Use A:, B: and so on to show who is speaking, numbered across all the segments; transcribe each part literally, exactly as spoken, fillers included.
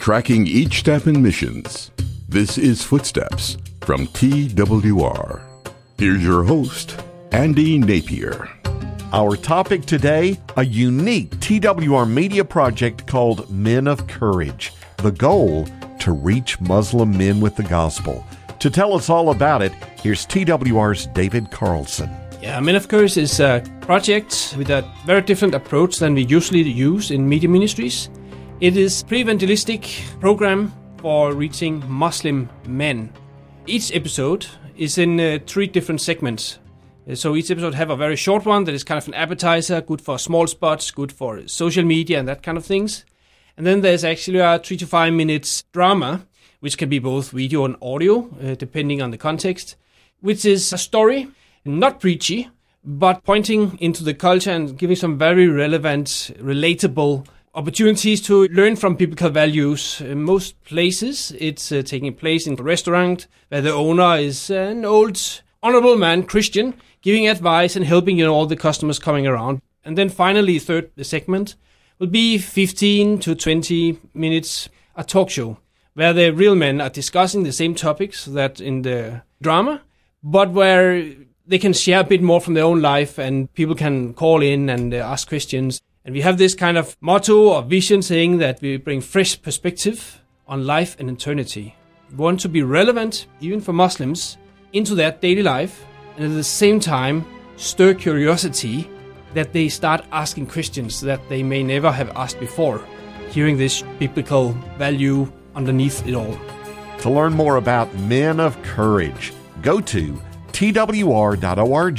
A: tracking each step in missions. This is Footsteps from T W R. Here's your host, Andy Napier.
B: Our topic today, a unique T W R media project called Men of Courage. The goal, to reach Muslim men with the gospel. To tell us all about it, here's T W R's David Carlson.
C: Yeah, Men of Courage is a project with a very different approach than we usually use in media ministries. It is a pre-evangelistic program for reaching Muslim men. Each episode is in uh, three different segments. So each episode have a very short one that is kind of an appetizer, good for small spots, good for social media and that kind of things. And then there's actually a three to five minutes drama, which can be both video and audio, uh, depending on the context, which is a story, not preachy, but pointing into the culture and giving some very relevant, relatable opportunities to learn from biblical values. In most places, it's uh, taking place in a restaurant where the owner is an old, honorable man, Christian, giving advice and helping you know, all the customers coming around. And then finally, third segment will be fifteen to twenty minutes, a talk show, where the real men are discussing the same topics that in the drama, but where they can share a bit more from their own life and people can call in and uh, ask questions. And we have this kind of motto or vision saying that we bring fresh perspective on life and eternity. We want to be relevant, even for Muslims, into their daily life, and at the same time stir curiosity that they start asking questions that they may never have asked before, hearing this biblical value underneath it all.
B: To learn more about Men of Courage, go to twr.org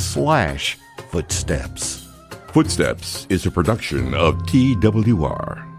B: slash footsteps.
A: Footsteps is a production of T W R.